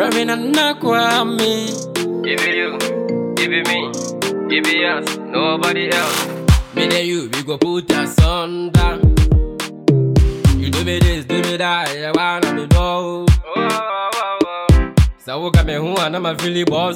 Pravin and Nakwame. Give it you, give it me, give it us, nobody else. Me and you, we go put us under. You do me this, do me that, you wanna me know. So look at me who and I'm a really boss.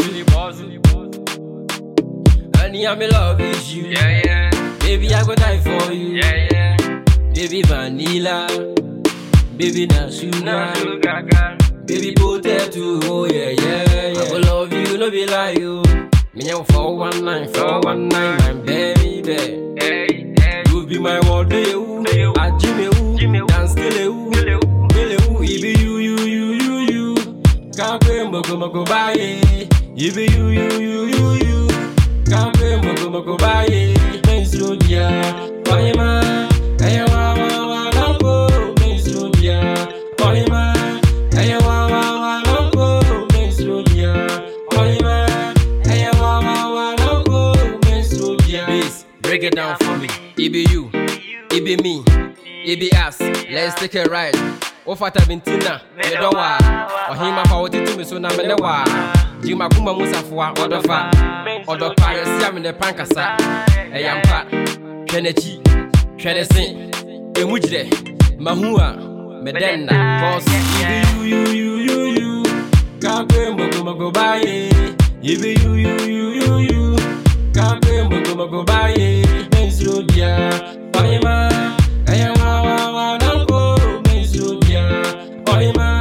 And yeah, me love is you. Yeah, yeah. Baby, I go die for you. Yeah, yeah. Baby vanilla, baby na sugar, baby potato, oh yeah, yeah, yeah. I go love you, no be lie you. Me young 419, my baby, baby. Hey, hey. You be my world, you. I Jimmy, dance kill you, he be you. Can't pay moko buy it. He be you. Can't pay moko buy it. Men slow dia, buy man. Hey, wa no go. Men slow dia, buy man. Hey, wa no go. Men slow dia, buy man. Hey, wa no go. Men slow dia. Please break it down for me. It be you, it be me, it be us. Let's take a ride. Ofata bintina, me don't wa. Or him up out to me so na me wa. Jima kuma musafwa, odofa. Odopa, you see I'm in the pankasa. Hey, I'm pat. Kenechi, Kenesin, Emujde, Mahua, Medena, Boss. You. Can't pay moko buy it. You be you. Can't pay moko buy it. Men's Rodia, Payma, Ayawa, no go. Oyma